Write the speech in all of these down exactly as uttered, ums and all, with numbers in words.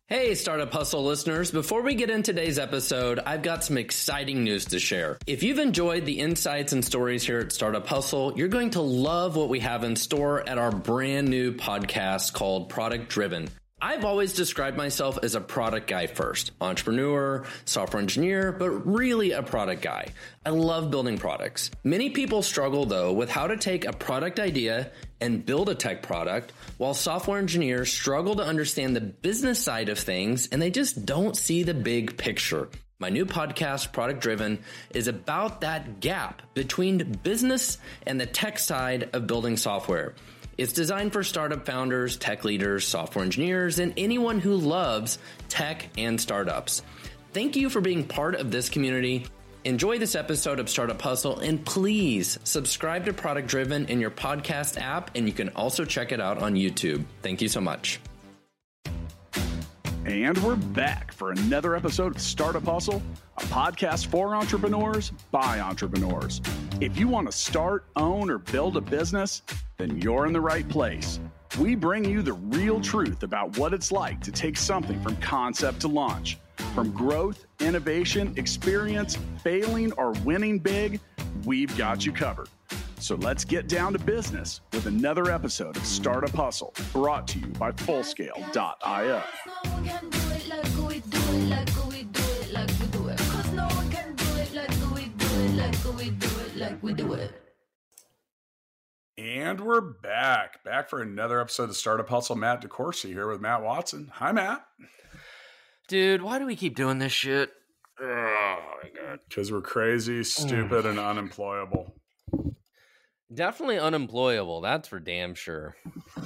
Hey, Startup Hustle listeners. Before we get into today's episode, I've got some exciting news to share. If you've enjoyed the insights and stories here at Startup Hustle, you're going to love what we have in store at our brand new podcast called Product Driven. I've always described myself as a product guy first, entrepreneur, software engineer, but really a product guy. I love building products. Many people struggle though with how to take a product idea and build a tech product, while software engineers struggle to understand the business side of things and they just don't see the big picture. My new podcast, Product Driven, is about that gap between business and the tech side of building software. It's designed for startup founders, tech leaders, software engineers, and anyone who loves tech and startups. Thank you for being part of this community. Enjoy this episode of Startup Hustle, and please subscribe to Product Driven in your podcast app, and you can also check it out on YouTube. Thank you so much. And we're back for another episode of Startup Hustle, a podcast for entrepreneurs by entrepreneurs. If you want to start, own, or build a business, then you're in the right place. We bring you the real truth about what it's like to take something from concept to launch. From growth, innovation, experience, failing, or winning big, we've got you covered. So let's get down to business with another episode of Startup Hustle, brought to you by Fullscale dot io. And we're back, back for another episode of Startup Hustle. Matt DeCourcy here with Matt Watson. Hi, Matt. Dude, why do we keep doing this shit? Oh, my God. Because we're crazy, stupid, and unemployable. Definitely unemployable. That's for damn sure.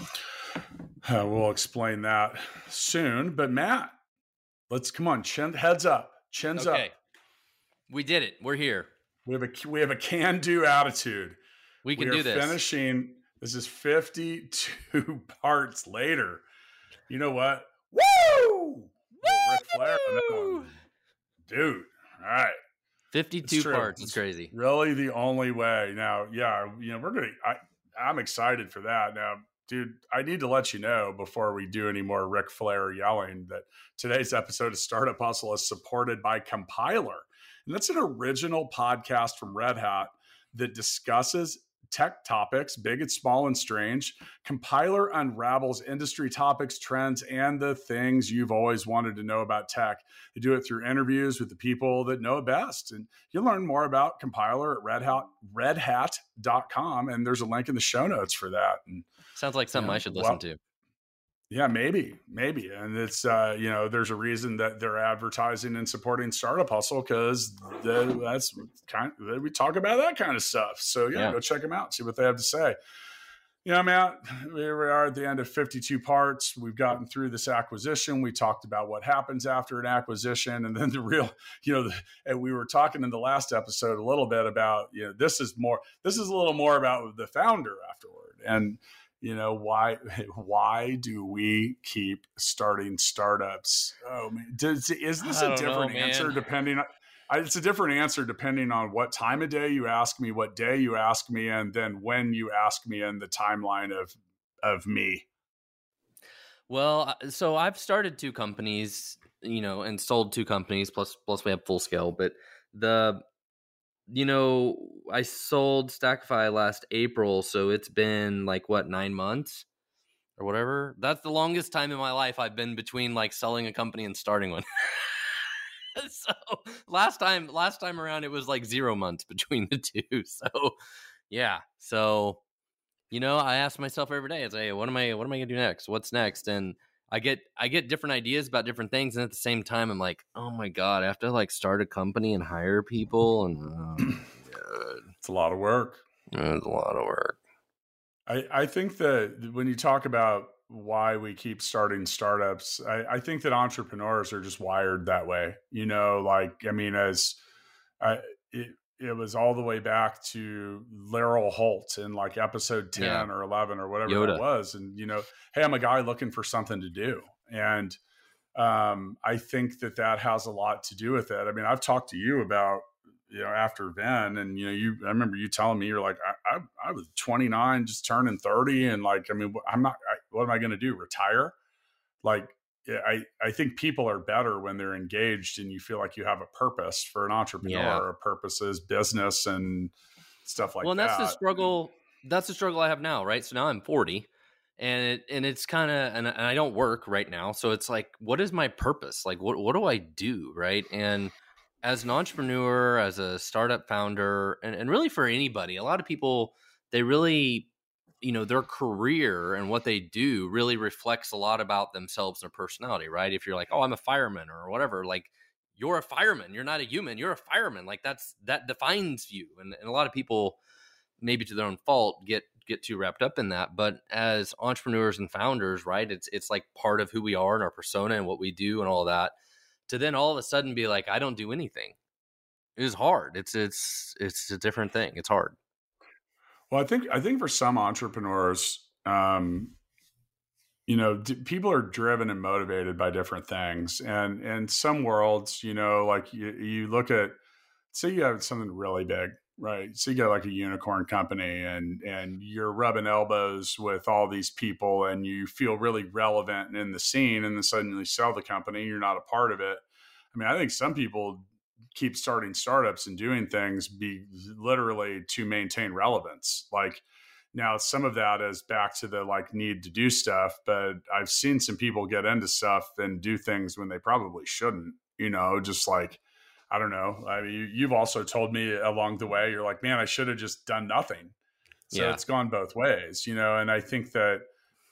Uh, we'll explain that soon. But Matt, let's come on. Chin, heads up. Chins okay. up. We did it. We're here. We have a we have a can-do attitude. We can we do are this. Finishing. This is fifty-two parts later. You know what? Woo! Ric Flair on that one. Dude. All right. fifty-two parts. It's crazy. Really the only way. Now, yeah, you know, we're going to, I, I'm excited for that. Now, dude, I need to let you know before we do any more Ric Flair yelling that today's episode of Startup Hustle is supported by Compiler. And that's an original podcast from Red Hat that discusses tech topics, big and small and strange. Compiler unravels industry topics, trends, and the things you've always wanted to know about tech. They do it through interviews with the people that know it best. And you'll learn more about Compiler at red hat, red hat dot com. And there's a link in the show notes for that. And sounds like something you know, I should listen well, to. Yeah, maybe, maybe. And it's, uh, you know, there's a reason that they're advertising and supporting Startup Hustle because that's kind of, we talk about that kind of stuff. So yeah, yeah, go check them out, see what they have to say. You know, Matt, here we are at the end of fifty-two parts. We've gotten through this acquisition. We talked about what happens after an acquisition. And then the real, you know, the, and we were talking in the last episode a little bit about, you know, this is more, this is a little more about the founder afterward. And, you know, why why do we keep starting startups? Oh, man. Does, is this a different know, answer depending on, it's a different answer depending on what time of day you ask me, what day you ask me, and then when you ask me in the timeline of of me. Well, so I've started two companies, you know, and sold two companies, plus plus we have Fullscale, but the you know, I sold Stackify last April, so it's been like, what, nine months or whatever? That's the longest time in my life I've been between like selling a company and starting one. So last time, last time around, it was like zero months between the two. So yeah. So, you know, I ask myself every day, I say, what am I, what am I gonna do next? What's next? And I get I get different ideas about different things, and at the same time, I'm like, oh my god, I have to like start a company and hire people, and oh, it's a lot of work. It's a lot of work. I I think that when you talk about why we keep starting startups, I, I think that entrepreneurs are just wired that way. You know, like I mean, as I it, it was all the way back to Laurel Holt in like episode ten yeah. or eleven or whatever Yoda. That was. And, you know, hey, I'm a guy looking for something to do. And um, I think that that has a lot to do with it. I mean, I've talked to you about, you know, after Venn, and, you know, you, I remember you telling me, you're like, I, I, I was twenty-nine, just turning thirty. And like, I mean, I'm not, I, what am I going to do? Retire? Like, I, I think people are better when they're engaged and you feel like you have a purpose. For an entrepreneur. Yeah. A purpose is business and stuff like well, and that. that's the struggle. That's the struggle I have now, right? So now I'm forty, and it, and it's kind of, and, and I don't work right now. So it's like, what is my purpose? Like, what, what do I do? Right. And as an entrepreneur, as a startup founder, and, and really for anybody, a lot of people, they really, you know, their career and what they do really reflects a lot about themselves and their personality, right? If you're like, oh, I'm a fireman or whatever, like, you're a fireman, you're not a human, you're a fireman. Like, that's, that defines you. And, and a lot of people, maybe to their own fault, get, get too wrapped up in that. But as entrepreneurs and founders, right, it's, it's like part of who we are and our persona and what we do and all that, to then all of a sudden be like, I don't do anything. It is hard. It's, it's, it's a different thing. It's hard. Well, I think, I think for some entrepreneurs, um, you know, d- people are driven and motivated by different things. And in some worlds, you know, like you, you look at, say you have something really big, right? So you got like a unicorn company and, and you're rubbing elbows with all these people and you feel really relevant in the scene, and then suddenly sell the company, you're not a part of it. I mean, I think some people keep starting startups and doing things be literally to maintain relevance. Like, now some of that is back to the like need to do stuff, but I've seen some people get into stuff and do things when they probably shouldn't, you know, just like, I don't know. I mean, you, you've also told me along the way, you're like, man, I should have just done nothing. So Yeah. It's gone both ways, you know? And I think that,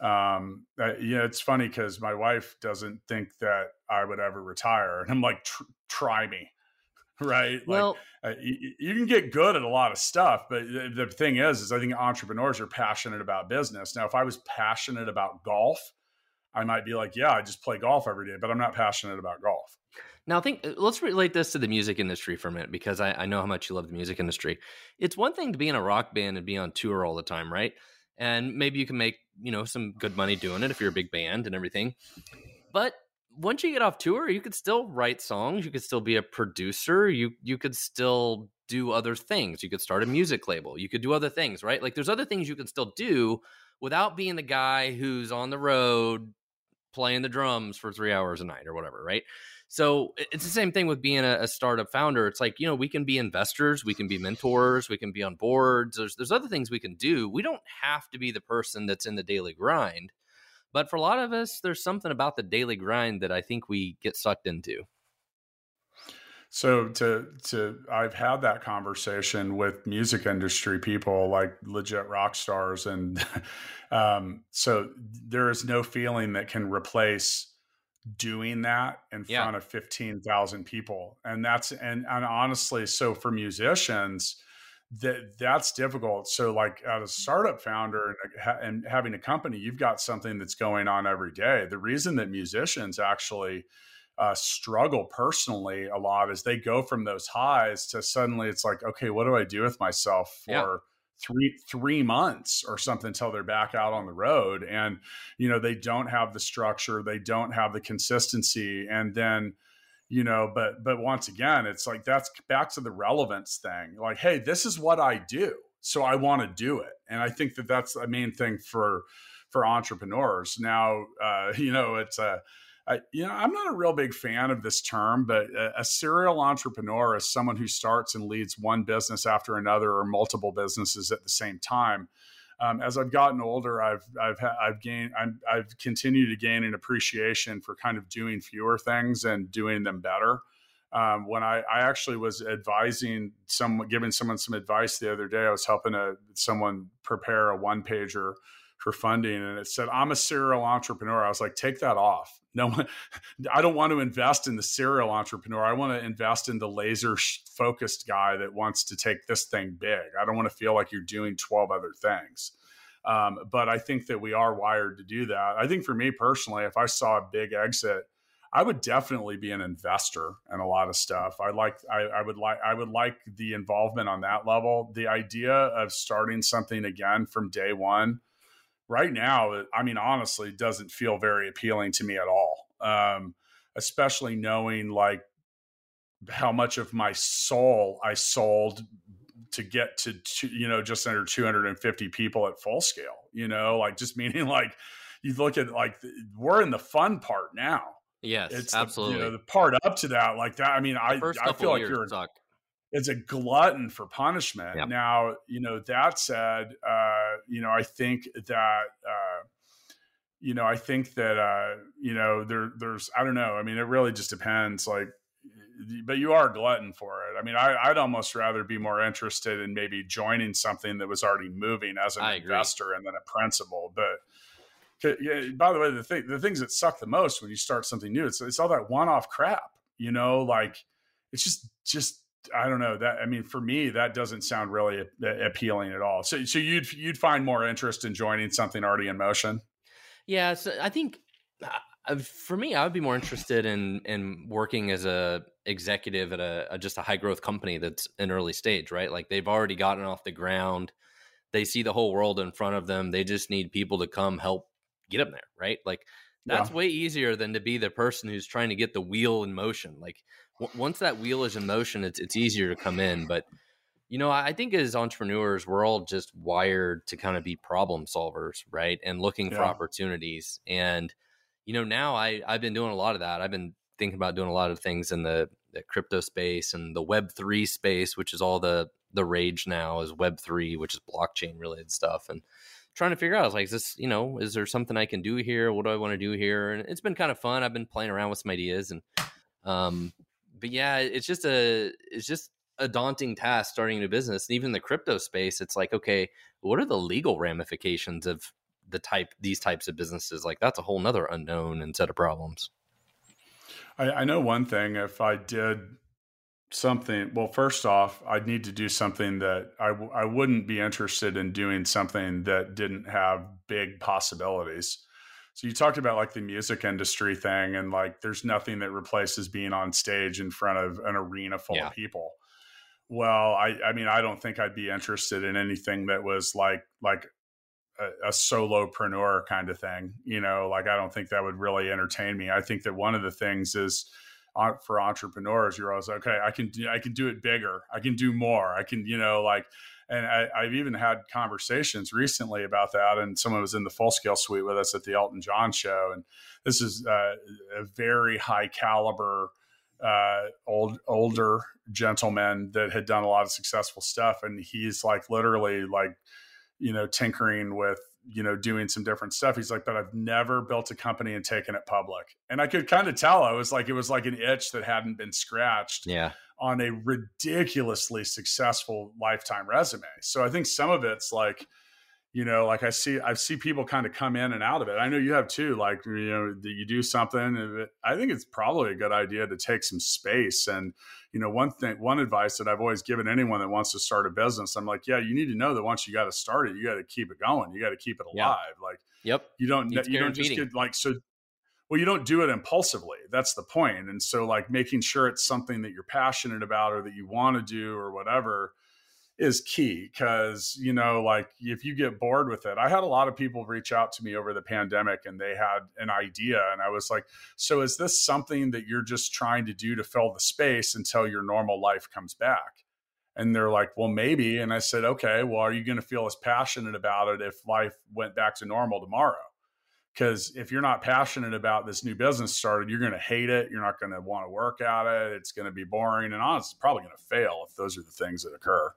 um, that, you know, it's funny because my wife doesn't think that I would ever retire. And I'm like, Tr- try me. Right. Well, like uh, you, you can get good at a lot of stuff, but the, the thing is, is I think entrepreneurs are passionate about business. Now, if I was passionate about golf, I might be like, yeah, I just play golf every day, but I'm not passionate about golf. Now, I think let's relate this to the music industry for a minute, because I, I know how much you love the music industry. It's one thing to be in a rock band and be on tour all the time, right? And maybe you can make, you know, some good money doing it if you're a big band and everything. But once you get off tour, you could still write songs. You could still be a producer. You you could still do other things. You could start a music label. You could do other things, right? Like, there's other things you can still do without being the guy who's on the road playing the drums for three hours a night or whatever, right? So it's the same thing with being a, a startup founder. It's like, you know, we can be investors, we can be mentors, we can be on boards. There's there's other things we can do. We don't have to be the person that's in the daily grind. But for a lot of us, there's something about the daily grind that I think we get sucked into. So to to I've had that conversation with music industry people, like legit rock stars, and um, so there is no feeling that can replace doing that in Yeah. front of fifteen thousand people. And that's, and, and honestly, so for musicians, that that's difficult. So like as a startup founder and, and having a company, you've got something that's going on every day. The reason that musicians actually uh, struggle personally a lot is they go from those highs to suddenly it's like, okay, what do I do with myself for Yeah. three, three months or something until they're back out on the road. And, you know, they don't have the structure, they don't have the consistency. And then, you know, but, but once again, it's like, that's back to the relevance thing. Like, hey, this is what I do, so I want to do it. And I think that that's the main thing for, for entrepreneurs. Now, uh, you know, it's a, I, you know, I'm not a real big fan of this term, but a, a serial entrepreneur is someone who starts and leads one business after another or multiple businesses at the same time. Um, as I've gotten older, I've I've I've gained I'm, I've continued to gain an appreciation for kind of doing fewer things and doing them better. Um, when I, I actually was advising someone, giving someone some advice the other day, I was helping a, someone prepare a one pager for funding, and it said, I'm a serial entrepreneur. I was like, take that off. No, I don't want to invest in the serial entrepreneur. I want to invest in the laser focused guy that wants to take this thing big. I don't want to feel like you're doing twelve other things. Um, but I think that we are wired to do that. I think for me personally, if I saw a big exit, I would definitely be an investor in a lot of stuff. I like, I, I would like, I would like the involvement on that level. The idea of starting something again from day one, right now, I mean, honestly, doesn't feel very appealing to me at all. Um, especially knowing like how much of my soul I sold to get to, to, you know, just under two hundred fifty people at full scale, you know, like just meaning like you look at like, we're in the fun part now. Yes, It's the, you know, absolutely. the part up to that, like that. I mean, The I, first I couple feel of like years you're, suck. it's a glutton for punishment. Yeah, Now, you know, that said, uh, you know, I think that, uh, you know, I think that, uh, you know, there, there's, I don't know. I mean, it really just depends. Like, but you are a glutton for it. I mean, I, I'd almost rather be more interested in maybe joining something that was already moving as an I agree. investor and then a principal. But yeah, by the way, the thing, the things that suck the most when you start something new, it's, it's all that one-off crap, you know, like it's just, just, I don't know that. I mean, for me, that doesn't sound really a, appealing at all. So, so you'd, you'd find more interest in joining something already in motion. Yeah, so I think uh, for me, I would be more interested in in working as a executive at a, a just a high growth company that's an early stage, right? Like they've already gotten off the ground, they see the whole world in front of them. They just need people to come help get them there, right? Like Yeah. that's way easier than to be the person who's trying to get the wheel in motion. Like w- once that wheel is in motion, it's it's easier to come in, but you know, I think as entrepreneurs, we're all just wired to kind of be problem solvers, right? And looking for Yeah. opportunities. And, you know, now I, I've been doing a lot of that. I've been thinking about doing a lot of things in the, the crypto space and the web three space, which is all the, the rage now is web three, which is blockchain related stuff. And trying to figure out, like, is this, you know, is there something I can do here? What do I want to do here? And it's been kind of fun. I've been playing around with some ideas and, um, but yeah, it's just a, it's just, a daunting task starting a new business. And even in the crypto space, it's like, okay, what are the legal ramifications of the type, these types of businesses? Like that's a whole nother unknown and set of problems. I, I know one thing, if I did something, well, first off, I'd need to do something that I, w- I wouldn't be interested in doing something that didn't have big possibilities. So you talked about like the music industry thing and like, there's nothing that replaces being on stage in front of an arena full Yeah. of people. Well, I, I mean, I don't think I'd be interested in anything that was like, like a, a solopreneur kind of thing, you know, like, I don't think that would really entertain me. I think that one of the things is uh, for entrepreneurs, you're always okay, I can do, I can do it bigger. I can do more. I can, you know, like, and I, I've even had conversations recently about that. And someone was in the Full Scale Suite with us at the Elton John show. And this is uh, a very high caliber uh old older gentleman that had done a lot of successful stuff, and he's like literally like, you know, tinkering with, you know, doing some different stuff. He's like, but I've never built a company and taken it public. And I could kind of tell I was like, it was like an itch that hadn't been scratched Yeah. on a ridiculously successful lifetime resume. So I think some of it's like, you know, like I see, I see people kind of come in and out of it. I know you have too, like, you know, you do something. I think it's probably a good idea to take some space. And, you know, one thing, one advice that I've always given anyone that wants to start a business, I'm like, yeah, you need to know that once you got to start it, you got to keep it going. You got to keep it alive. Yeah. Like, Yep. you don't, Needs you don't just feeding. get like, so, well, you don't do it impulsively. That's the point. And so like making sure it's something that you're passionate about or that you want to do or whatever is key. Cause, you know, like if you get bored with it, I had a lot of people reach out to me over the pandemic and they had an idea. And I was like, so is this something that you're just trying to do to fill the space until your normal life comes back? And they're like, well, maybe. And I said, okay, well, are you going to feel as passionate about it if life went back to normal tomorrow? Because if you're not passionate about this new business started, you're going to hate it. You're not going to want to work at it. It's going to be boring. And honestly, it's probably going to fail if those are the things that occur.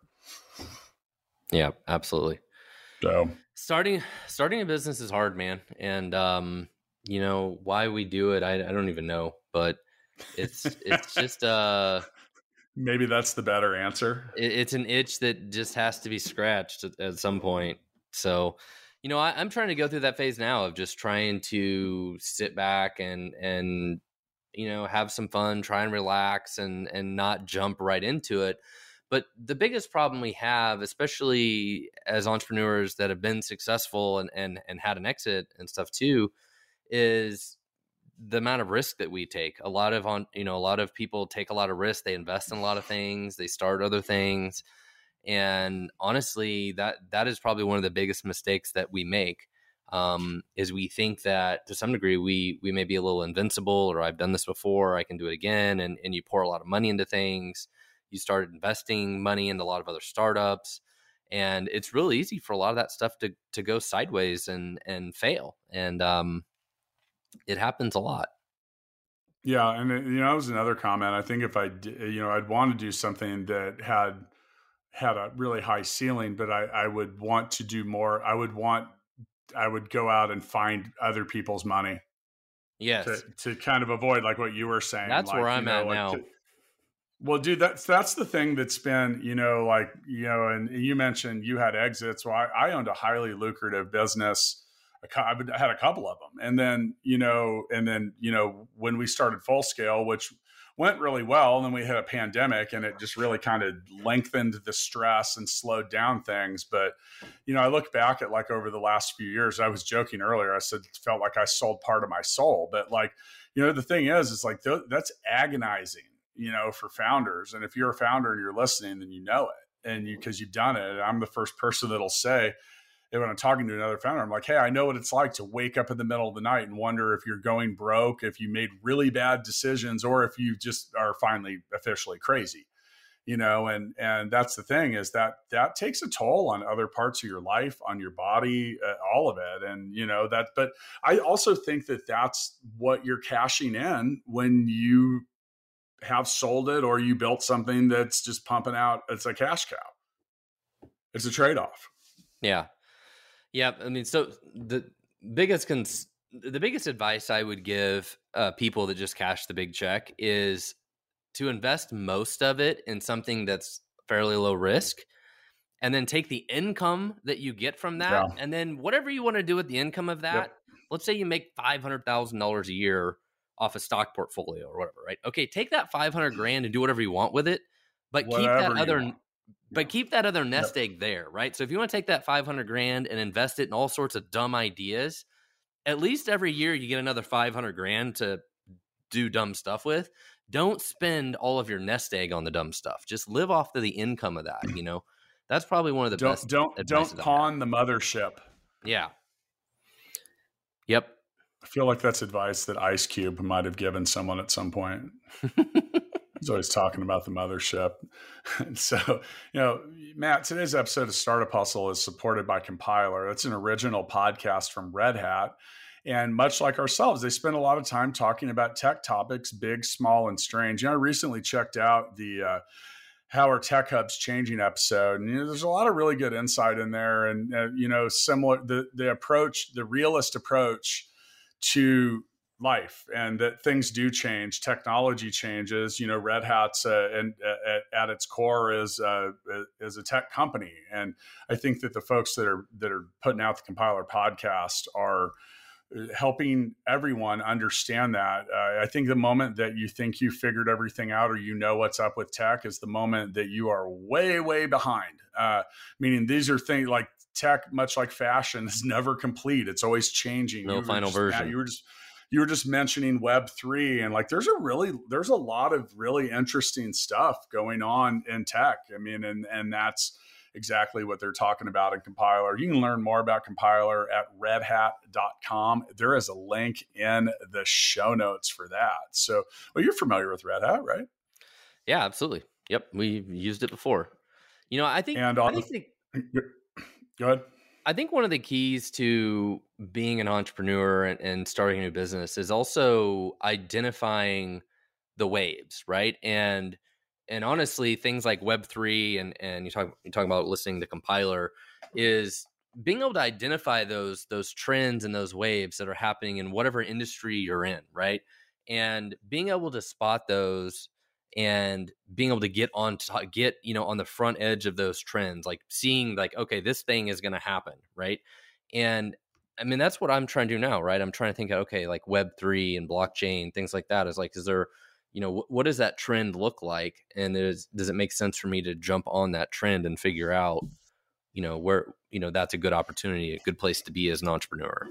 Yeah, absolutely. So starting starting a business is hard, man. And um, you know, why we do it, I, I don't even know. But it's it's just uh maybe that's the better answer. It, it's an itch that just has to be scratched at, at some point. So, you know, I, I'm trying to go through that phase now of just trying to sit back and and you know have some fun, try and relax, and and not jump right into it. But the biggest problem we have, especially as entrepreneurs that have been successful and and and had an exit and stuff too, is the amount of risk that we take. A lot of on you know a lot of people take a lot of risk. They invest in a lot of things. They start other things. And honestly, that that is probably one of the biggest mistakes that we make, um, is we think that to some degree we we may be a little invincible, or I've done this before, I can do it again. And, and you pour a lot of money into things. You start investing money into a lot of other startups. And it's really easy for a lot of that stuff to to go sideways and and fail. And um, it happens a lot. Yeah. And you know, that was another comment. I think if I, you know, I'd want to do something that had, had a really high ceiling, but I, I would want to do more. I would want, I would go out and find other people's money. Yes. To, to kind of avoid like what you were saying. That's like, where I'm you know, at like now. To, well, dude, that's, that's the thing that's been, you know, like, you know, and you mentioned you had exits. Well, I, I owned a highly lucrative business. I had a couple of them. And then, you know, and then, you know, when we started Full Scale, which went really well, and then we had a pandemic and it just really kind of lengthened the stress and slowed down things. But, you know, I look back at like over the last few years, I was joking earlier, I said, it felt like I sold part of my soul. But like, you know, the thing is, is like, th- that's agonizing, you know, for founders. And if you're a founder and you're listening, then you know it. And you, cause you've done it. And I'm the first person that'll say, when I'm talking to another founder, I'm like, hey, I know what it's like to wake up in the middle of the night and wonder if you're going broke, if you made really bad decisions, or if you just are finally officially crazy, you know? And, and that's the thing, is that that takes a toll on other parts of your life, on your body, uh, all of it. And, you know, that, but I also think that that's what you're cashing in when you have sold it, or you built something that's just pumping out. It's a cash cow. It's a trade-off. Yeah. Yeah, I mean, so the biggest cons- the biggest advice I would give uh, people that just cash the big check is to invest most of it in something that's fairly low risk, and then take the income that you get from that, yeah. and then whatever you want to do with the income of that. Yep. Let's say you make five hundred thousand dollars a year off a stock portfolio or whatever, right? Okay, take that five hundred grand and do whatever you want with it, but whatever keep that other. Want. But keep that other nest yep. egg there, right? So if you want to take that five hundred grand and invest it in all sorts of dumb ideas, at least every year you get another five hundred grand to do dumb stuff with. Don't spend all of your nest egg on the dumb stuff. Just live off of the income of that, you know? That's probably one of the don't, best. Don't don't pawn the mothership. Yeah. Yep. I feel like that's advice that Ice Cube might have given someone at some point. He's always talking about the mothership. And so, you know, Matt, today's episode of Startup Hustle is supported by Compiler. That's an original podcast from Red Hat. And much like ourselves, they spend a lot of time talking about tech topics, big, small, and strange. You know, I recently checked out the uh, How Are Tech Hubs Changing episode. And, you know, there's a lot of really good insight in there. And, uh, you know, similar, the, the approach, the realist approach to life, and that things do change, technology changes. You know, Red Hat's uh, and uh, at, at its core is uh, is a tech company, and I think that the folks that are that are putting out the Compiler podcast are helping everyone understand that. Uh, I think the moment that you think you figured everything out, or you know what's up with tech, is the moment that you are way way behind. Uh, meaning these are things like tech, much like fashion, is never complete. It's always changing. No you final just, version. You were just You were just mentioning Web three, and like there's a really there's a lot of really interesting stuff going on in tech. I mean, and and that's exactly what they're talking about in Compiler. You can learn more about Compiler at red hat dot com. There is a link in the show notes for that. So, well, you're familiar with Red Hat, right? Yeah, absolutely. Yep, we used it before. You know, I think. And I on, think the, go ahead. I think one of the keys to being an entrepreneur and, and starting a new business is also identifying the waves, right? And and honestly, things like Web three and and you talk you talk about listening to Compiler is being able to identify those those trends and those waves that are happening in whatever industry you're in, right? And being able to spot those and being able to get on to get, you know, on the front edge of those trends, like seeing like, okay, this thing is going to happen. Right. And I mean, that's what I'm trying to do now. Right. I'm trying to think, okay, like Web three and blockchain, things like that is like, is there, you know, wh- what does that trend look like? And is, does it make sense for me to jump on that trend and figure out, you know, where, you know, that's a good opportunity, a good place to be as an entrepreneur.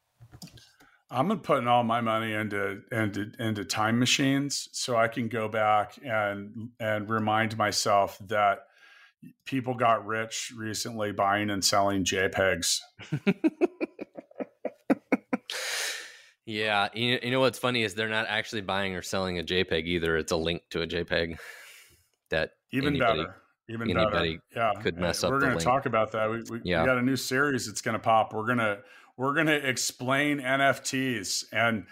I'm putting all my money into into into time machines so I can go back and and remind myself that people got rich recently buying and selling JPEGs. Yeah, you, you know what's funny is they're not actually buying or selling a JPEG either. It's a link to a JPEG that even anybody, better. Even anybody better. Yeah, could mess We're up. We're going to talk about that. We, we, yeah. we got a new series that's going to pop. We're gonna we're gonna explain N F Ts and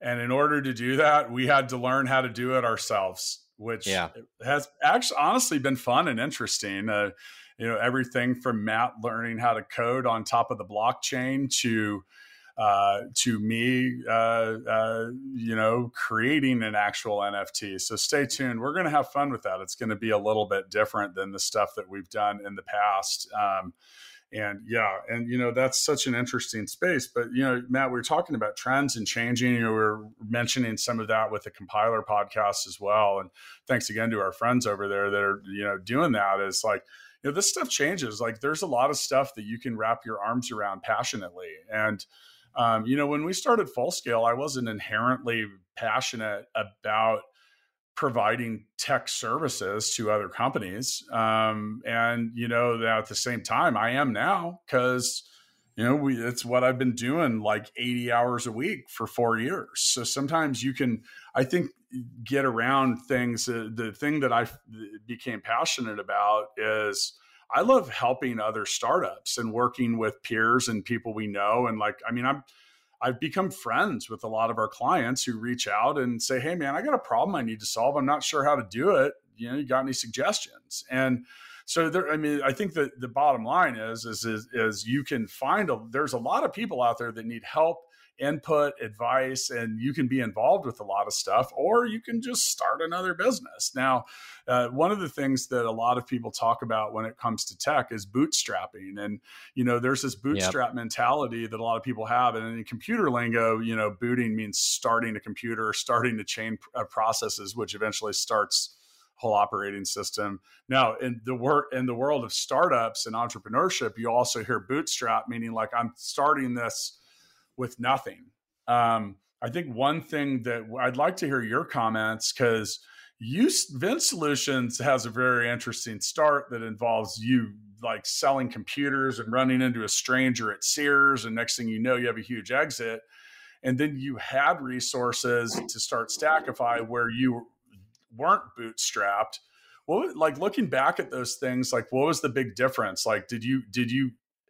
And in order to do that, we had to learn how to do it ourselves, which yeah. has actually honestly been fun and interesting. Uh, you know, everything from Matt learning how to code on top of the blockchain to uh, to me, uh, uh, you know, creating an actual N F T. So stay tuned. We're going to have fun with that. It's going to be a little bit different than the stuff that we've done in the past. Um, and yeah, and, you know, that's such an interesting space. But, you know, Matt, we were talking about trends and changing. You know, we were mentioning some of that with the Compiler podcast as well. And thanks again to our friends over there that are, you know, doing that. Is like, you know, this stuff changes. Like there's a lot of stuff that you can wrap your arms around passionately. And, Um, you know, when we started Full Scale, I wasn't inherently passionate about providing tech services to other companies. Um, and, you know, that at the same time, I am now because, you know, we, it's what I've been doing like eighty hours a week for four years. So sometimes you can, I think, get around things. Uh, the thing that I became passionate about is I love helping other startups and working with peers and people we know. And like, I mean, I'm, I've become friends with a lot of our clients who reach out and say, hey man, I got a problem I need to solve. I'm not sure how to do it. You know, you got any suggestions? And so there, I mean, I think that the bottom line is, is, is, is you can find, a, there's a lot of people out there that need help, input, advice, and you can be involved with a lot of stuff, or you can just start another business. Now, uh, one of the things that a lot of people talk about when it comes to tech is bootstrapping. And, you know, there's this bootstrap yep. mentality that a lot of people have. And in computer lingo, you know, booting means starting a computer, starting the chain of processes, which eventually starts whole operating system. Now, in the work in the world of startups and entrepreneurship, you also hear bootstrap, meaning like I'm starting this with nothing. Um, I think one thing that I'd like to hear your comments, because you Vince Solutions has a very interesting start that involves you like selling computers and running into a stranger at Sears, and next thing you know, you have a huge exit. And then you had resources to start Stackify where you weren't bootstrapped. What, like looking back at those things, like what was the big difference? Like, did you did you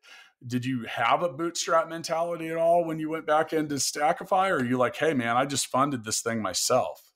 Did you have a bootstrap mentality at all when you went back into Stackify, or are you like, hey man, I just funded this thing myself?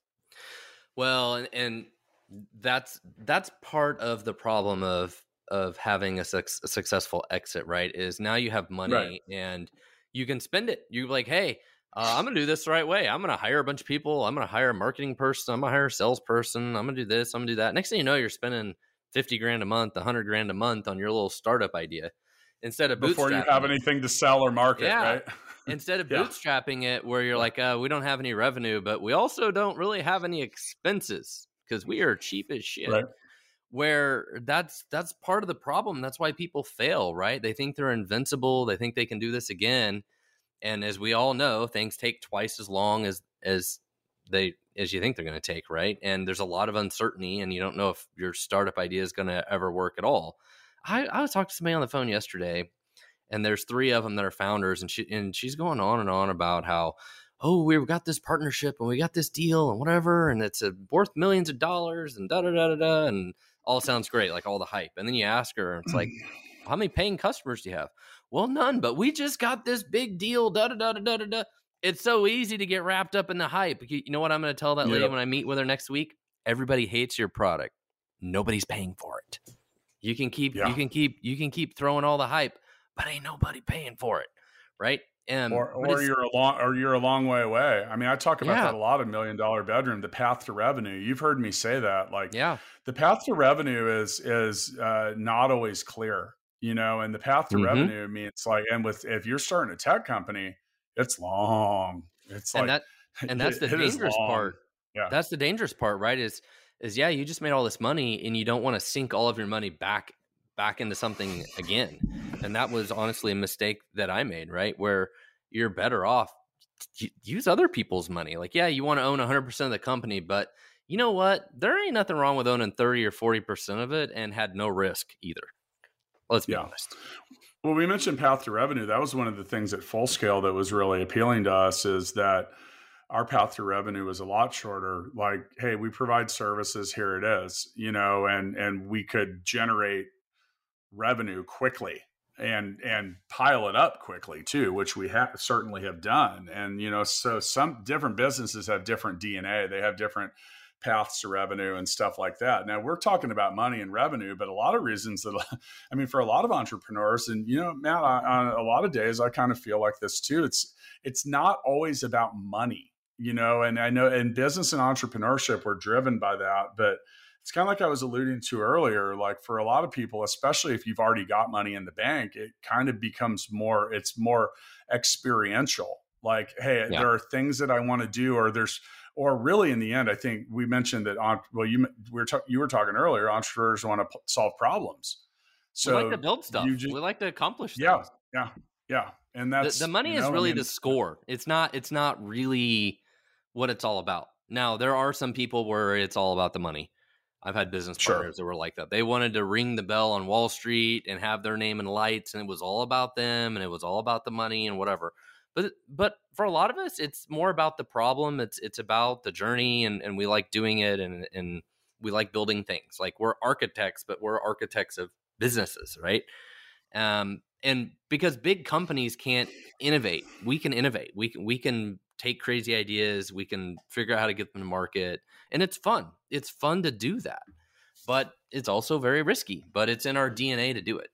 Well, and, and that's that's part of the problem of of having a, su- a successful exit, right? Is now you have money right. and you can spend it. You're like, hey, uh, I'm going to do this the right way. I'm going to hire a bunch of people. I'm going to hire a marketing person. I'm going to hire a salesperson. I'm going to do this. I'm going to do that. Next thing you know, you're spending fifty grand a month, a hundred grand a month on your little startup idea. Instead of before you have anything to sell or market, yeah. right? Instead of yeah. bootstrapping it where you're like, uh, we don't have any revenue, but we also don't really have any expenses because we are cheap as shit. Right. Where that's that's part of the problem. That's why people fail, right? They think they're invincible. They think they can do this again. And as we all know, things take twice as long as as they as you think they're going to take, right? And there's a lot of uncertainty, and you don't know if your startup idea is going to ever work at all. I, I was talking to somebody on the phone yesterday, and there's three of them that are founders, and she and she's going on and on about how, oh, we've got this partnership and we got this deal and whatever, and it's a, worth millions of dollars and da da da da da, and all sounds great, like all the hype. And then you ask her, and it's like, how many paying customers do you have? Well, none, but we just got this big deal. Da da da da da da da. It's so easy to get wrapped up in the hype. You know what I'm going to tell that lady yep. when I meet with her next week? Everybody hates your product. Nobody's paying for it. You can keep, yeah. you can keep, you can keep throwing all the hype, but ain't nobody paying for it, right? And or, or you're a long, or you're a long way away. I mean, I talk about yeah. that a lot in Million Dollar Bedroom. The path to revenue. You've heard me say that. Like, yeah, the path to revenue is is uh, not always clear, you know. And the path to mm-hmm. revenue means like, and with if you're starting a tech company, it's long. It's and like that, and that's it, the dangerous part. Yeah, that's the dangerous part, right? Is is yeah, you just made all this money and you don't want to sink all of your money back back into something again. And that was honestly a mistake that I made, right? Where you're better off use other people's money. Like, yeah, you want to own one hundred percent of the company, but you know what? There ain't nothing wrong with owning thirty or forty percent of it and had no risk either. Let's be yeah. honest. Well, we mentioned path to revenue. That was one of the things at Full Scale that was really appealing to us, is that our path to revenue was a lot shorter. Like, hey, we provide services, here it is, you know, and, and we could generate revenue quickly. and and pile it up quickly too, which we have certainly have done. And you know, so some different businesses have different D N A. They have different paths to revenue and stuff like that. Now we're talking about money and revenue, but a lot of reasons that, I mean, for a lot of entrepreneurs, and you know, Matt, I, on a lot of days, I kind of feel like this too. It's it's not always about money, you know. And I know in business and entrepreneurship, we're driven by that, but it's kind of like I was alluding to earlier, like for a lot of people, especially if you've already got money in the bank, it kind of becomes more, it's more experiential. Like, hey, yeah. there are things that I want to do, or there's, or really in the end, I think we mentioned that on, well, you we were ta- you were talking earlier, entrepreneurs want to p- solve problems. So we like to build stuff. Just, we like to accomplish things. Yeah, yeah, yeah. And that's, the, the money you know, is really I mean, the score. It's not, it's not really what it's all about. Now, there are some people where it's all about the money. I've had business partners sure. that were like that. They wanted to ring the bell on Wall Street and have their name in lights, and it was all about them, and it was all about the money and whatever. But but for a lot of us, it's more about the problem. It's it's about the journey, and, and we like doing it, and and we like building things. Like we're architects, but we're architects of businesses, right? Um, and because big companies can't innovate, we can innovate. We can we can take crazy ideas. We can figure out how to get them to market, and it's fun. It's fun to do that, but it's also very risky. But it's in our D N A to do it.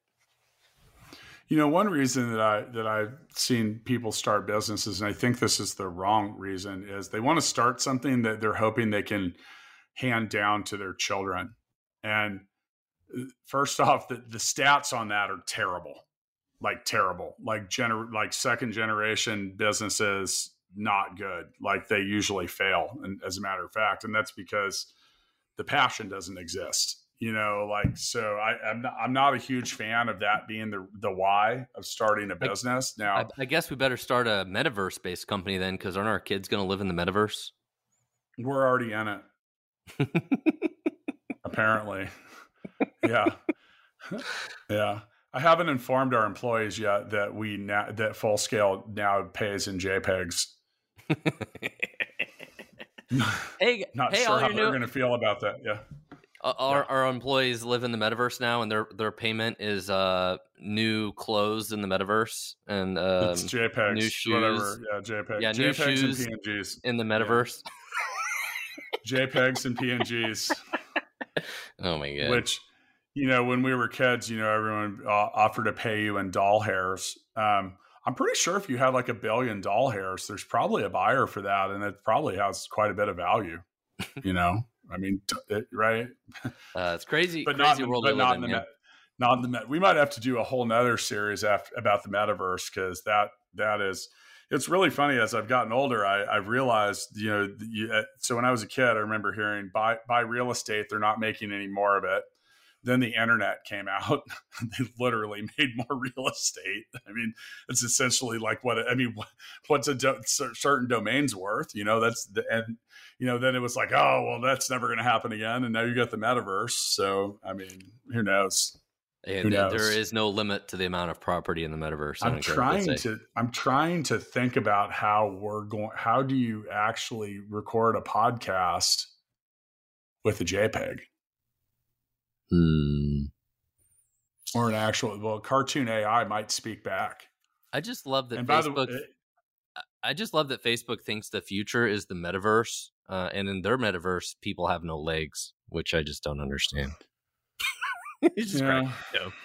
You know, one reason that I that I've seen people start businesses, and I think this is the wrong reason, is they want to start something that they're hoping they can hand down to their children. And first off, the, the stats on that are terrible, like terrible, like gener like second generation businesses, not good. Like they usually fail, and as a matter of fact, and that's because the passion doesn't exist. You know, like, so I, I'm not, I'm not a huge fan of that being the the why of starting a business. Now, I, I guess we better start a metaverse based company then, because aren't our kids going to live in the metaverse? We're already in it. Apparently. Yeah. Yeah. I haven't informed our employees yet that we now, that Full Scale now pays in JPEGs. hey, not hey, sure how they're new- going to feel about that. Yeah. Our, yeah. our employees live in the metaverse now, and their their payment is uh, new clothes in the metaverse, and um, it's JPEGs, new shoes, whatever. Yeah, JPEG, yeah, new JPEGs shoes and P N Gs in the metaverse. Yeah. JPEGs and P N Gs. Oh my god! Which, you know, when we were kids, you know, everyone uh, offered to pay you in doll hairs. Um, I'm pretty sure if you had like a billion doll hairs, there's probably a buyer for that, and it probably has quite a bit of value. You know. I mean, it, right? Uh, it's crazy, but crazy not, world but we not live in, in the man. met, not in the met. We might have to do a whole nother series after, about the metaverse, because that that is, it's really funny. As I've gotten older, I, I realized, you know, you, so when I was a kid, I remember hearing buy buy real estate. They're not making any more of it. Then the internet came out. They literally made more real estate. I mean, it's essentially like what, I mean, what's a do, certain domain's worth, you know, that's the, and, you know, then it was like, oh, well, that's never going to happen again. And now you got the metaverse. So, I mean, who knows? And who knows? There is no limit to the amount of property in the metaverse. I'm trying to, I'm trying to think about how we're going, how do you actually record a podcast with a JPEG? Hmm. Or an actual, well, cartoon A I might speak back. I just love that and Facebook. Way, I just love that Facebook thinks the future is the metaverse, uh, and in their metaverse, people have no legs, which I just don't understand. It's just yeah. You know.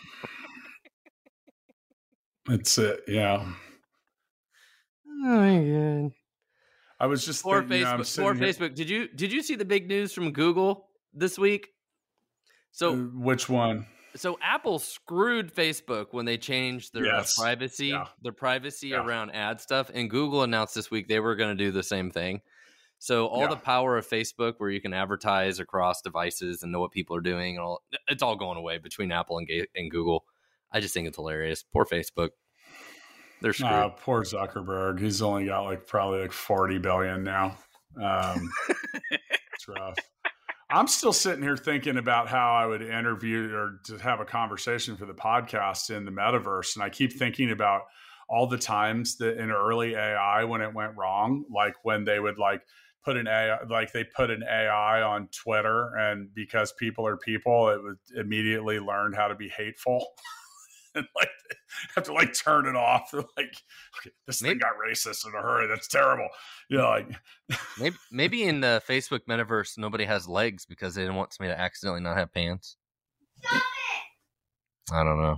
It's it, yeah. Oh my god! I was just poor thinking, Facebook. You know, poor here. Facebook. Did you did you see the big news from Google this week? So uh, which one? So Apple screwed Facebook when they changed their yes. uh, privacy, yeah. their privacy yeah. around ad stuff, and Google announced this week they were going to do the same thing. So all yeah. the power of Facebook, where you can advertise across devices and know what people are doing, and all, it's all going away between Apple and, and Google. I just think it's hilarious. Poor Facebook. They're screwed. Uh, poor Zuckerberg. He's only got like probably like forty billion now. Um, it's rough. I'm still sitting here thinking about how I would interview or to have a conversation for the podcast in the metaverse. And I keep thinking about all the times that in early A I when it went wrong, like when they would like put an A I, like they put an A I on Twitter, and because people are people, it would immediately learn how to be hateful. and like have to like turn it off. They're like, okay, this maybe, thing got racist in a hurry. That's terrible. You know, like maybe maybe in the Facebook metaverse, nobody has legs because they didn't want somebody to accidentally not have pants. Stop it! I don't know.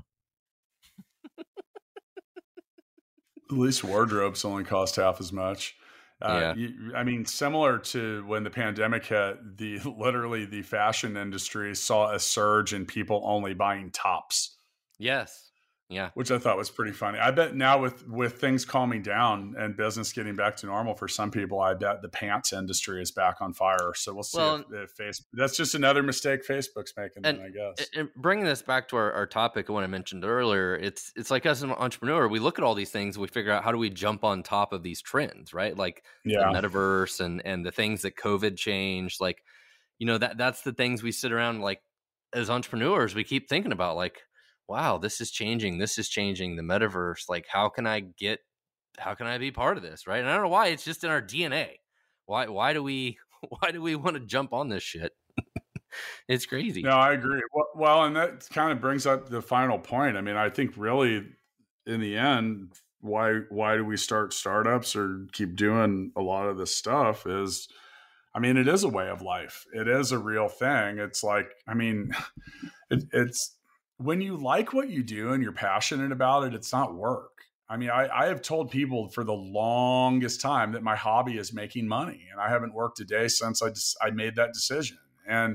At least wardrobes only cost half as much. Uh, yeah. you, I mean, similar to when the pandemic hit, the literally the fashion industry saw a surge in people only buying tops. Yes. Yeah. Which I thought was pretty funny. I bet now with, with things calming down and business getting back to normal for some people, I bet the pants industry is back on fire. So we'll see well, if, if Facebook, that's just another mistake Facebook's making, and, then, I guess. And bringing this back to our, our topic, what I mentioned earlier, it's it's like us as an entrepreneur, we look at all these things, we figure out how do we jump on top of these trends, right? Like yeah. the metaverse and, and the things that COVID changed. Like, you know, that that's the things we sit around like as entrepreneurs, we keep thinking about like, wow, this is changing. This is changing the metaverse. Like, how can I get, how can I be part of this? Right. And I don't know why, it's just in our D N A. Why, why do we, why do we want to jump on this shit? It's crazy. No, I agree. Well, well, and that kind of brings up the final point. I mean, I think really in the end, why, why do we start startups or keep doing a lot of this stuff is, I mean, it is a way of life. It is a real thing. It's like, I mean, it, it's, when you like what you do and you're passionate about it, it's not work. I mean, I, I have told people for the longest time that my hobby is making money, and I haven't worked a day since I just, I made that decision. And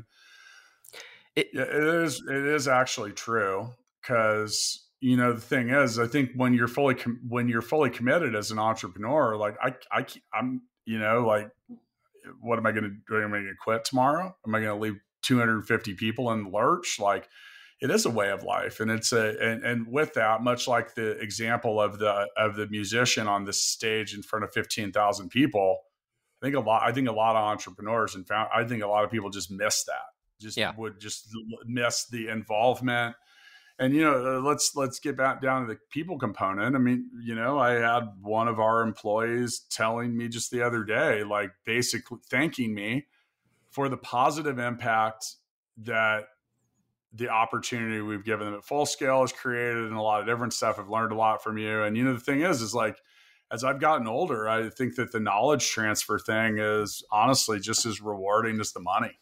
it, it is it is actually true because, you know, the thing is, I think when you're fully com- when you're fully committed as an entrepreneur, like I I I'm you know like what am I going to do? Am I going to quit tomorrow? Am I going to leave two hundred fifty people in the lurch? Like, it is a way of life. And it's a, and, and with that, much like the example of the, of the musician on this stage in front of fifteen thousand people, I think a lot, I think a lot of entrepreneurs and found, I think a lot of people just miss that, just yeah. would just miss the involvement. And, you know, let's, let's get back down to the people component. I mean, you know, I had one of our employees telling me just the other day, like basically thanking me for the positive impact that the opportunity we've given them at Full Scale has created and a lot of different stuff. I've learned a lot from you. And, you know, the thing is, is like, as I've gotten older, I think that the knowledge transfer thing is honestly just as rewarding as the money.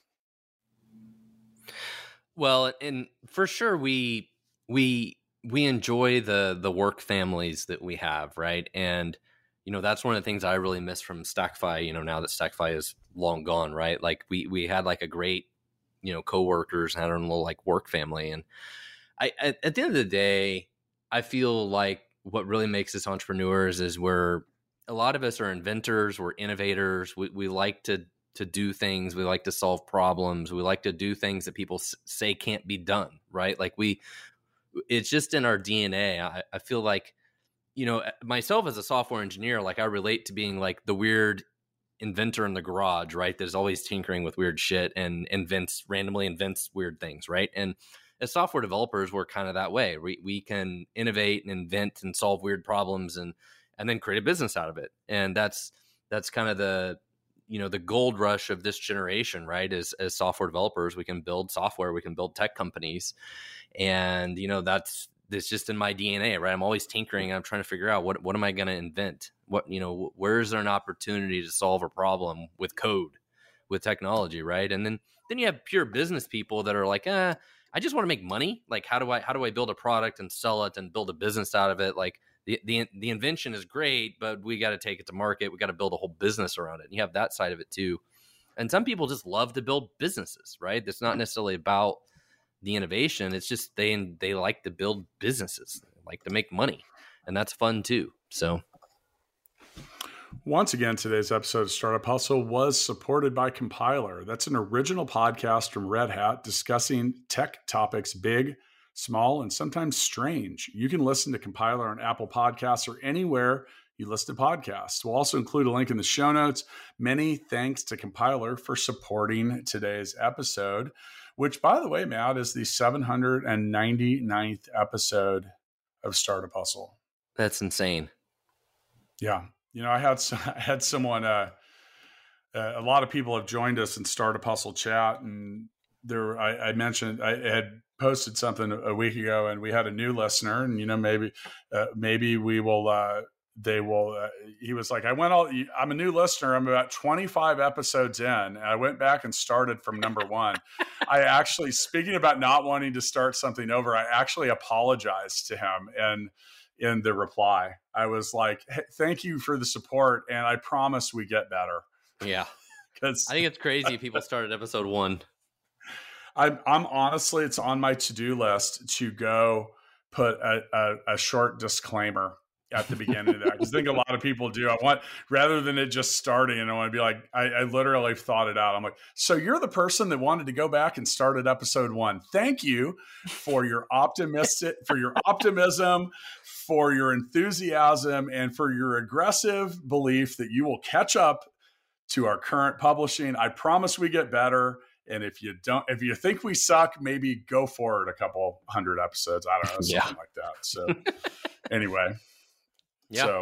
Well, and for sure, we, we, we enjoy the, the work families that we have. Right. And, you know, that's one of the things I really miss from StackFi, you know, now that StackFi is long gone, right? Like we, we had like a great, you know, coworkers and had our little like work family. And I, at, at the end of the day, I feel like what really makes us entrepreneurs is we're, a lot of us are inventors, we're innovators. We, we like to, to do things. We like to solve problems. We like to do things that people s- say can't be done. Right. Like we, it's just in our D N A. I, I feel like, you know, myself as a software engineer, like I relate to being like the weird inventor in the garage, right? There's always tinkering with weird shit and invents randomly invents weird things, right? And as software developers, we're kind of that way. We we can innovate and invent and solve weird problems and and then create a business out of it. And that's that's kind of the you know the gold rush of this generation, right? As as software developers, we can build software, we can build tech companies, and you know that's that's just in my D N A, right? I'm always tinkering. I'm trying to figure out what what am I going to invent? What, you know, where is there an opportunity to solve a problem with code, with technology, right? And then then you have pure business people that are like, eh, I just want to make money. Like, how do I how do I build a product and sell it and build a business out of it? Like the the the invention is great, but we got to take it to market. We got to build a whole business around it. And you have that side of it too. And some people just love to build businesses, right? It's not necessarily about the innovation. It's just they they like to build businesses, they like to make money, and that's fun too. So. Once again, today's episode of Startup Hustle was supported by Compiler. That's an original podcast from Red Hat discussing tech topics big, small, and sometimes strange. You can listen to Compiler on Apple Podcasts or anywhere you listen to podcasts. We'll also include a link in the show notes. Many thanks to Compiler for supporting today's episode, which, by the way, Matt, is the seven hundred ninety-ninth episode of Startup Hustle. That's insane. Yeah. You know, I had some, I had someone, uh, uh, a lot of people have joined us in Startup Hustle chat, and there, I, I mentioned I had posted something a week ago, and we had a new listener, and you know, maybe, uh, maybe we will. Uh, they will. Uh, he was like, I went all. I'm a new listener. I'm about twenty-five episodes in, and I went back and started from number one. I actually, speaking about not wanting to start something over, I actually apologized to him, and in the reply, I was like, hey, "Thank you for the support, and I promise we get better." Yeah, because I think it's crazy people started episode one. I'm, I'm honestly, it's on my to-do list to go put a, a, a short disclaimer at the beginning of that. Because I think a lot of people do. I want, rather than it just starting, and I want to be like, I, I literally thought it out. I'm like, so you're the person that wanted to go back and start at episode one. Thank you for your optimistic, for your optimism, for your enthusiasm, and for your aggressive belief that you will catch up to our current publishing. I promise we get better. And if you don't, if you think we suck, maybe go forward a couple hundred episodes. I don't know, something yeah. like that. So anyway, yeah. So,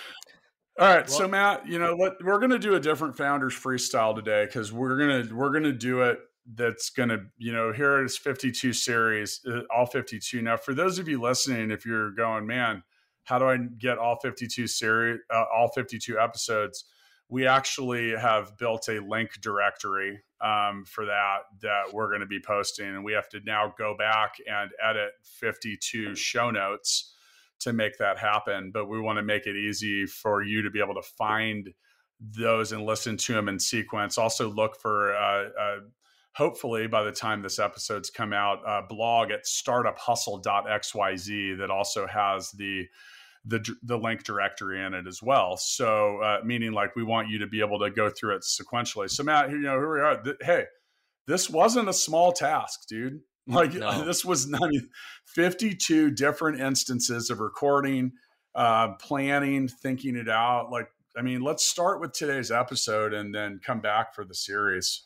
all right. Well, so Matt, you know what, we're going to do a different Founders Freestyle today, because we're going to, we're going to do it. That's going to, you know, here it is fifty-two series, all fifty-two. Now, for those of you listening, if you're going, man, how do I get all fifty-two series, uh, all fifty-two episodes? We actually have built a link directory um, for that that we're going to be posting, and we have to now go back and edit fifty-two show notes to make that happen. But we want to make it easy for you to be able to find those and listen to them in sequence. Also look for, uh, uh, hopefully by the time this episode's come out, a blog at startup hustle dot x y z that also has the the the link directory in it as well. So uh, meaning like we want you to be able to go through it sequentially. So Matt, you know, here we are. Th- hey, this wasn't a small task, dude. Like no. This was I mean, fifty-two different instances of recording, uh, planning, thinking it out. Like, I mean, let's start with today's episode and then come back for the series.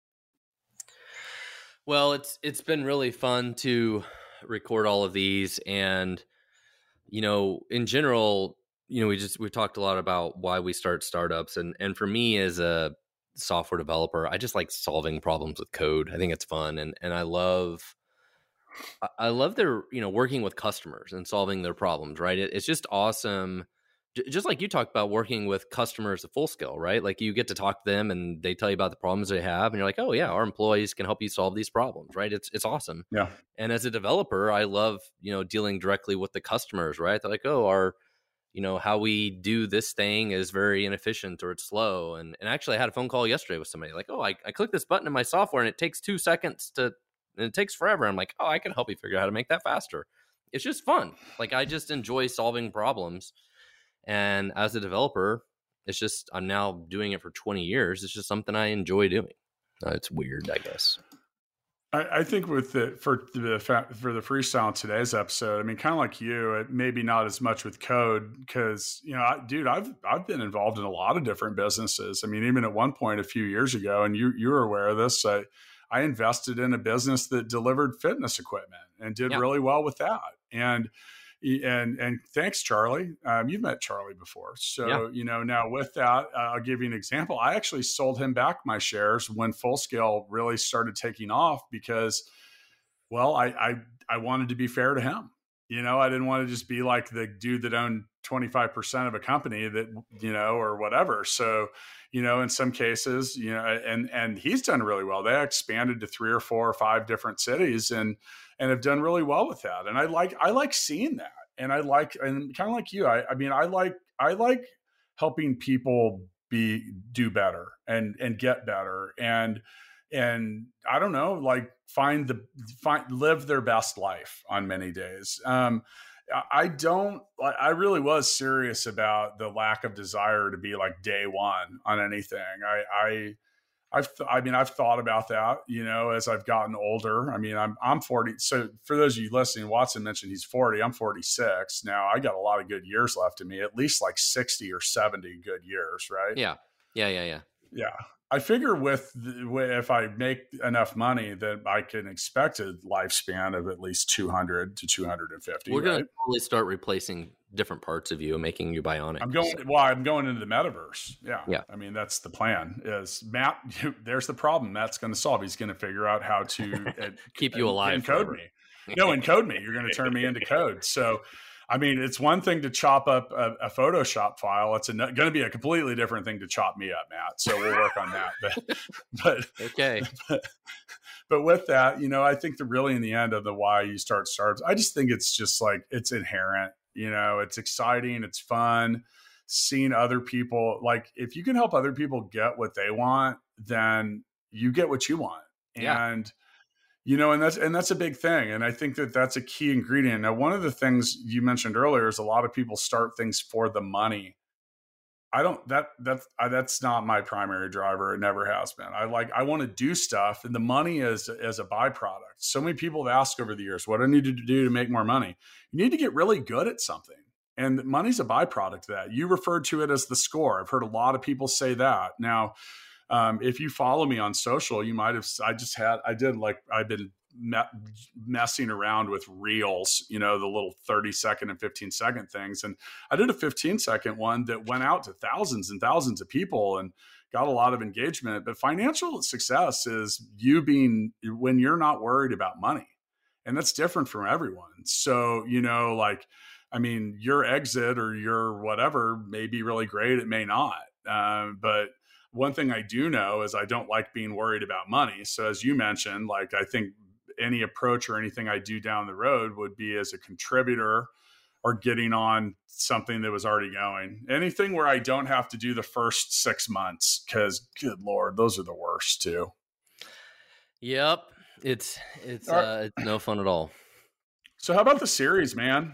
Well, it's it's been really fun to record all of these, and you know, in general, you know, we just, we talked a lot about why we start startups. And, and for me as a software developer, I just like solving problems with code. I think it's fun. And, and I love, I love their, you know, working with customers and solving their problems, right? It, it's just awesome. Just like you talked about working with customers at Fullscale, right? Like you get to talk to them and they tell you about the problems they have, and you're like, oh yeah, our employees can help you solve these problems, right? It's it's awesome. Yeah. And as a developer, I love, you know, dealing directly with the customers, right? They're like, oh, our, you know, how we do this thing is very inefficient or it's slow. And and actually I had a phone call yesterday with somebody like, oh, I, I click this button in my software and it takes two seconds to, and it takes forever. I'm like, oh, I can help you figure out how to make that faster. It's just fun. Like I just enjoy solving problems. And as a developer, it's just, I'm now doing it for twenty years. It's just something I enjoy doing. Uh, it's weird, I guess. I, I think with the, for the, for the freestyle in today's episode, I mean, kind of like you, it maybe not as much with code because, you know, I, dude, I've, I've been involved in a lot of different businesses. I mean, even at one point a few years ago, and you, you were aware of this, I, I invested in a business that delivered fitness equipment and did yeah. really well with that. And, And and thanks, Charlie. Um, you've met Charlie before. So, yeah. you know, now with that, uh, I'll give you an example. I actually sold him back my shares when Fullscale really started taking off because, well, I, I, I wanted to be fair to him. You know, I didn't want to just be like the dude that owned twenty-five percent of a company that, you know, or whatever. So, you know, in some cases, you know, and, and he's done really well. They expanded to three or four or five different cities and, and have done really well with that. And I like, I like seeing that. And I like, and kind of like you, I, I mean, I like, I like helping people be, do better and, and get better. And, and I don't know, like find the, find, live their best life on many days. Um, I don't, I really was serious about the lack of desire to be like day one on anything. I, I, I've, th- I mean, I've thought about that, you know, as I've gotten older. I mean, I'm, I'm forty. So for those of you listening, Watson mentioned he's forty. I'm forty-six. Now I got a lot of good years left in me, at least like sixty or seventy good years. Right. Yeah. Yeah. Yeah. Yeah. Yeah. I figure with the, if I make enough money that I can expect a lifespan of at least two hundred to two hundred fifty. We're right? going to totally start replacing different parts of you and making you bionic. I'm going, so. well, I'm going into the metaverse. Yeah. Yeah. I mean, that's the plan is Matt, you, there's the problem Matt's going to solve. He's going to figure out how to uh, keep you alive. Encode forever. me. No, encode me. You're going to turn me into code. So, I mean, it's one thing to chop up a, a Photoshop file. It's going to be a completely different thing to chop me up, Matt. So we'll work on that. But, but okay. But, but with that, you know, I think the really in the end of the why you start startups, I just think it's just like it's inherent. You know, it's exciting. It's fun seeing other people. Like if you can help other people get what they want, then you get what you want. Yeah. And you know, and that's, and that's a big thing. And I think that that's a key ingredient. Now, one of the things you mentioned earlier is a lot of people start things for the money. I don't, that, that's, I, that's not my primary driver. It never has been. I like, I want to do stuff and the money is as a byproduct. So many people have asked over the years, what do I need to do to make more money? You need to get really good at something. And money's a byproduct of that. You referred to it as the score. I've heard a lot of people say that. Now, Um, if you follow me on social, you might have, I just had, I did like, I've been me- messing around with reels, you know, the little thirty second and fifteen second things. And I did a fifteen second one that went out to thousands and thousands of people and got a lot of engagement. But financial success is you being, when you're not worried about money. And that's different from everyone. So, you know, like, I mean, your exit or your whatever may be really great. It may not. Uh, but one thing I do know is I don't like being worried about money. So as you mentioned, like I think any approach or anything I do down the road would be as a contributor or getting on something that was already going. Anything where I don't have to do the first six months because good Lord, those are the worst too. Yep. It's, it's, uh, it's no fun at all. So how about the series, man?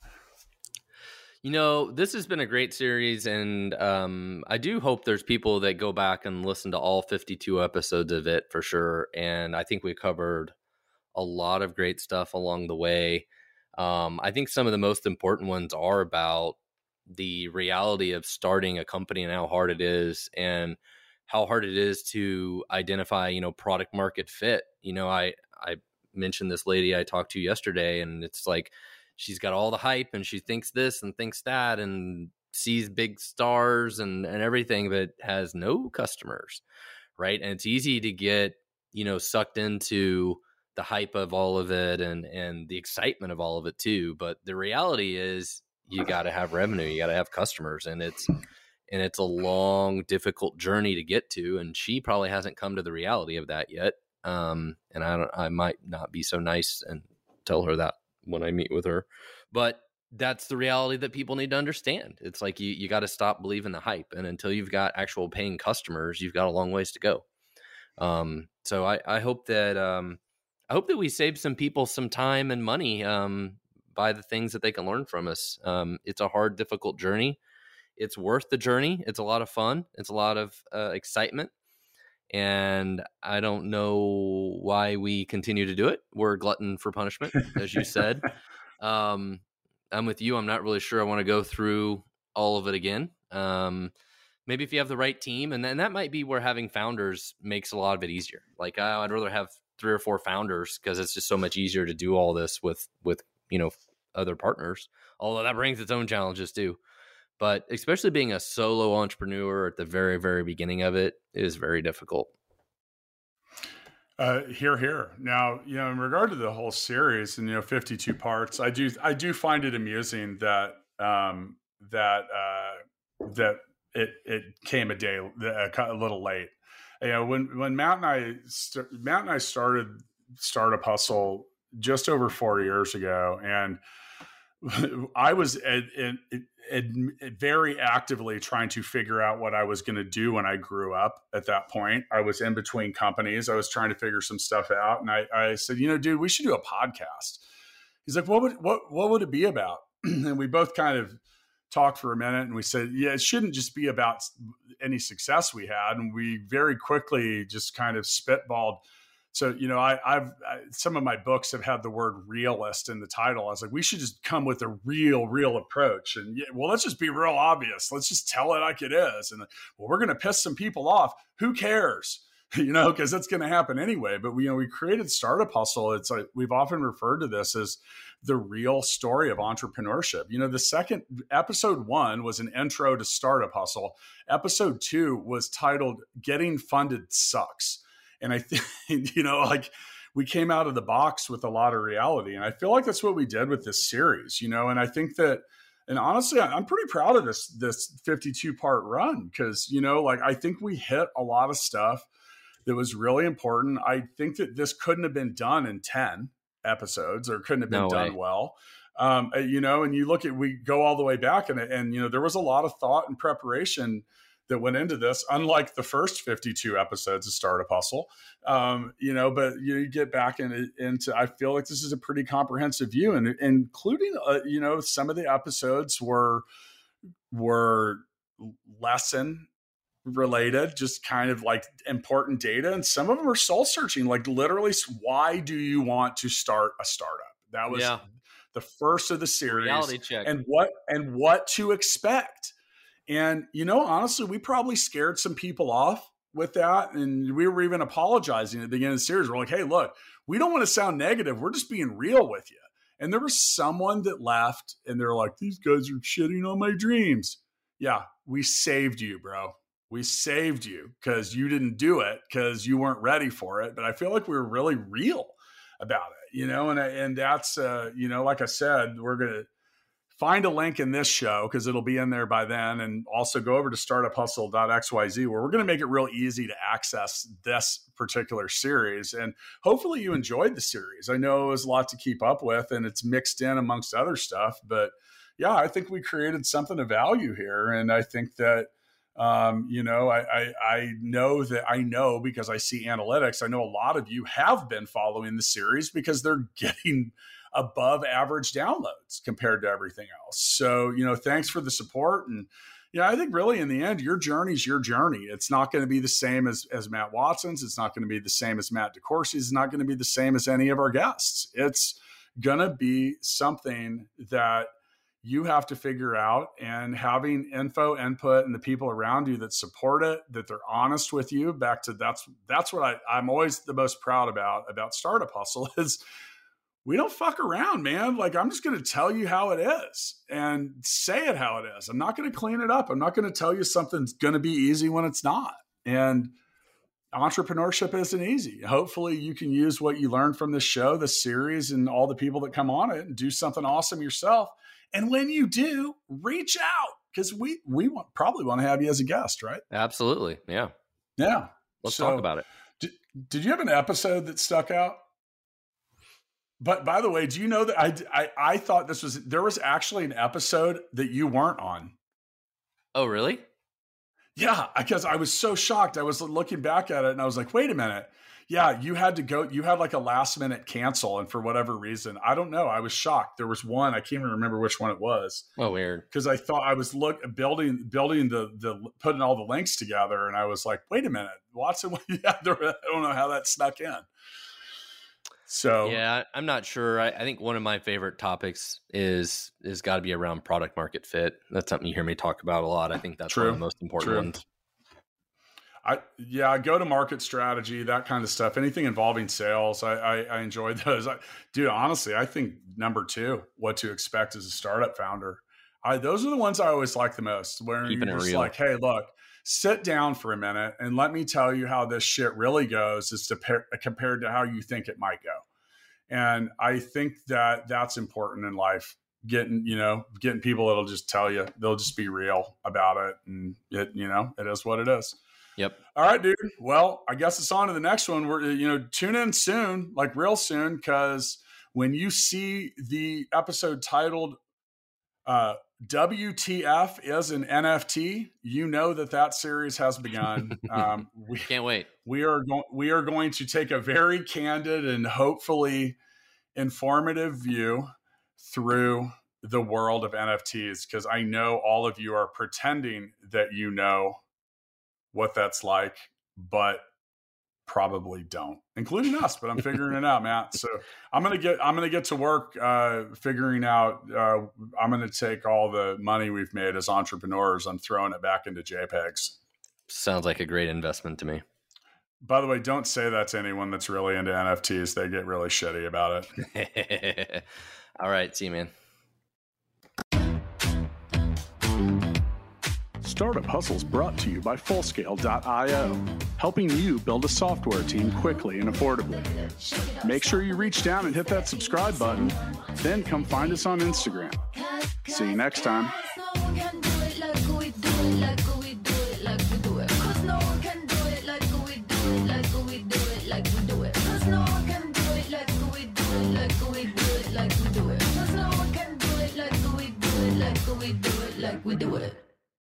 You know, this has been a great series, and um, I do hope there's people that go back and listen to all fifty-two episodes of it for sure. And I think we covered a lot of great stuff along the way. Um, I think some of the most important ones are about the reality of starting a company and how hard it is, and how hard it is to identify, you know, product market fit. You know, I, I mentioned this lady I talked to yesterday, and it's like, she's got all the hype and she thinks this and thinks that and sees big stars and, and everything, but has no customers. Right. And it's easy to get, you know, sucked into the hype of all of it and, and the excitement of all of it too. But the reality is you got to have revenue, you got to have customers, and it's, and it's a long, difficult journey to get to. And she probably hasn't come to the reality of that yet. Um, and I don't, I might not be so nice and tell her that when I meet with her, but that's the reality that people need to understand. It's like, you, you got to stop believing the hype. And until you've got actual paying customers, you've got a long ways to go. Um, so I, I hope that, um, I hope that we save some people some time and money, um, by the things that they can learn from us. Um, it's a hard, difficult journey. It's worth the journey. It's a lot of fun. It's a lot of uh, excitement. And I don't know why we continue to do it. We're a glutton for punishment, as you said. Um, I'm with you. I'm not really sure I want to go through all of it again. Um, maybe if you have the right team, and then that might be where having founders makes a lot of it easier. Like I, I'd rather have three or four founders because it's just so much easier to do all this with, with, you know, other partners, although that brings its own challenges too. But especially being a solo entrepreneur at the very, very beginning of it is very difficult. Uh, here, here. Now, you know, in regard to the whole series and, you know, fifty-two parts, I do, I do find it amusing that, um, that, uh, that it, it came a day, a, a little late. You know, when, when Matt and I, st- Matt and I started Startup Hustle just over four years ago, and I was at, at, at, at very actively trying to figure out what I was going to do when I grew up. At that point, I was in between companies. I was trying to figure some stuff out. And I, I said, you know, dude, we should do a podcast. He's like, what would, what, what would it be about? And we both kind of talked for a minute, and we said, yeah, it shouldn't just be about any success we had. And we very quickly just kind of spitballed So, you know, I, I've I, some of my books have had the word realist in the title. I was like, we should just come with a real, real approach. And yeah, well, let's just be real obvious. Let's just tell it like it is. And well, we're going to piss some people off. Who cares? You know, because that's going to happen anyway. But we, you know, we created Startup Hustle. It's like we've often referred to this as the real story of entrepreneurship. You know, the second episode one was an intro to Startup Hustle. Episode two was titled "Getting Funded Sucks." And I think, you know, like we came out of the box with a lot of reality. And I feel like that's what we did with this series, you know, and I think that, and honestly, I'm pretty proud of this, this fifty-two part run because, you know, like I think we hit a lot of stuff that was really important. I think that this couldn't have been done in ten episodes or couldn't have been no done well. Um, you know, and you look at, we go all the way back and, and, you know, there was a lot of thought and preparation that went into this, unlike the first fifty-two episodes of Startup Hustle, um, you know, but you get back in, into, I feel like this is a pretty comprehensive view and including, uh, you know, some of the episodes were, were lesson related, just kind of like important data. And some of them are soul searching, like literally, why do you want to start a startup? That was yeah. the first of the series. Reality check. And what, and what to expect. And, you know, honestly, we probably scared some people off with that. And we were even apologizing at the beginning of the series. We're like, hey, look, we don't want to sound negative. We're just being real with you. And there was someone that left and they're like, these guys are shitting on my dreams. Yeah, we saved you, bro. We saved you because you didn't do it because you weren't ready for it. But I feel like we were really real about it, you know, and, and that's, uh, you know, like I said, we're going to find a link in this show because it'll be in there by then. And also go over to startup hustle dot x y z where we're going to make it real easy to access this particular series. And hopefully you enjoyed the series. I know it was a lot to keep up with and it's mixed in amongst other stuff. But yeah, I think we created something of value here. And I think that, um, you know, I, I, I know that I know because I see analytics. I know a lot of you have been following the series because they're getting above average downloads compared to everything else. So, you know, thanks for the support. And, you know, I think really in the end, your journey is your journey. It's not going to be the same as, as Matt Watson's. It's not going to be the same as Matt DeCourcy's. It's not going to be the same as any of our guests. It's going to be something that you have to figure out, and having info, input, and the people around you that support it, that they're honest with you. Back to that's, that's what I, I'm always the most proud about, about Startup Hustle is we don't fuck around, man. Like, I'm just going to tell you how it is and say it how it is. I'm not going to clean it up. I'm not going to tell you something's going to be easy when it's not. And entrepreneurship isn't easy. Hopefully you can use what you learned from this show, this series, and all the people that come on it and do something awesome yourself. And when you do, reach out because we, we want, probably want to have you as a guest, right? Absolutely. Yeah. Yeah. Let's so, talk about it. Did, did you have an episode that stuck out? But by the way, do you know that I, I, I thought this was, there was actually an episode that you weren't on. Oh, really? Yeah. Because I was so shocked. I was looking back at it and I was like, wait a minute. Yeah. You had to go, you had like a last minute cancel. And for whatever reason, I don't know. I was shocked. There was one, I can't even remember which one it was. Oh, weird. Cause I thought I was look building, building the, the, putting all the links together. And I was like, wait a minute, Watson. Yeah, there, I don't know how that snuck in. So yeah, I'm not sure. I, I think one of my favorite topics is is got to be around product market fit. That's something you hear me talk about a lot. I think that's True. one of the most important True. ones. I yeah, go to market strategy, that kind of stuff. Anything involving sales, I I, I enjoy those. I, dude, honestly, I think number two, what to expect as a startup founder. I those are the ones I always like the most. Where Keeping you're just real. like, hey, look. Sit down for a minute and let me tell you how this shit really goes as to pair, compared to how you think it might go. And I think that that's important in life. Getting, you know, getting people that'll just tell you, they'll just be real about it. And it, you know, it is what it is. Yep. All right, dude. Well, I guess it's on to the next one. We're, you know, tune in soon, like real soon, because when you see the episode titled, uh, W T F is an N F T, you know that that series has begun. Um, we can't wait. We are going. We are going to take a very candid and hopefully informative view through the world of N F Ts, because I know all of you are pretending that you know what that's like, but probably don't, including us, but I'm figuring it out, Matt. So I'm going to get, I'm going to get to work uh, figuring out, uh, I'm going to take all the money we've made as entrepreneurs. I'm throwing it back into JPEGs. Sounds like a great investment to me. By the way, don't say that to anyone that's really into N F Ts. They get really shitty about it. All right. See you, man. Startup Hustles brought to you by Fullscale dot io, helping you build a software team quickly and affordably. Make sure you reach down and hit that subscribe button, then come find us on Instagram. See you next time. We do it.